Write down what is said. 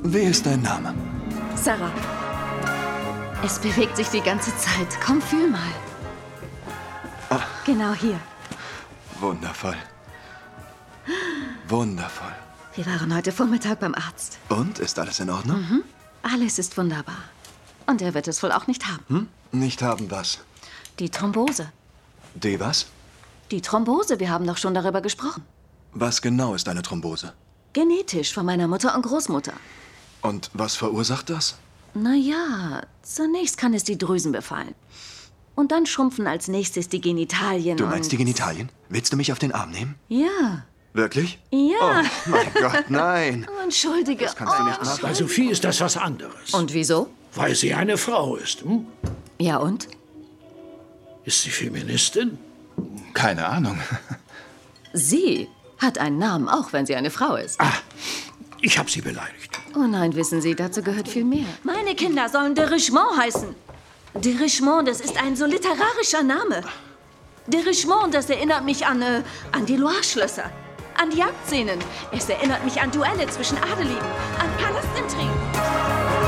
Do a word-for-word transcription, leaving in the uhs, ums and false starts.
Wie ist dein Name? Sarah. Es bewegt sich die ganze Zeit. Komm, fühl mal. Ah. Genau hier. Wundervoll. Wundervoll. Wir waren heute Vormittag beim Arzt. Und, ist alles in Ordnung? Mhm. Alles ist wunderbar. Und er wird es wohl auch nicht haben. Hm? Nicht haben was? Die Thrombose. Die was? Die Thrombose, wir haben doch schon darüber gesprochen. Was genau ist eine Thrombose? Genetisch, von meiner Mutter und Großmutter. Und was verursacht das? Na ja, zunächst kann es die Drüsen befallen. Und dann schrumpfen als nächstes die Genitalien. Du meinst und die Genitalien? Willst du mich auf den Arm nehmen? Ja. Wirklich? Ja. Oh, mein Gott, nein. Oh, entschuldige. Das kannst du nicht Oh, machen. Bei Sophie ist das was anderes. Und wieso? Weil sie eine Frau ist. Hm? Ja, und? Ist sie Feministin? Keine Ahnung. Sie hat einen Namen, auch wenn sie eine Frau ist. Ah, ich habe sie beleidigt. Oh nein, wissen Sie, dazu gehört viel mehr. Meine Kinder sollen de Richemont heißen. De Richemont, das ist ein so literarischer Name. De Richemont, das erinnert mich an, äh, an die Loire-Schlösser, an die Jagdszenen. Es erinnert mich an Duelle zwischen Adeligen, an Palastintrigen.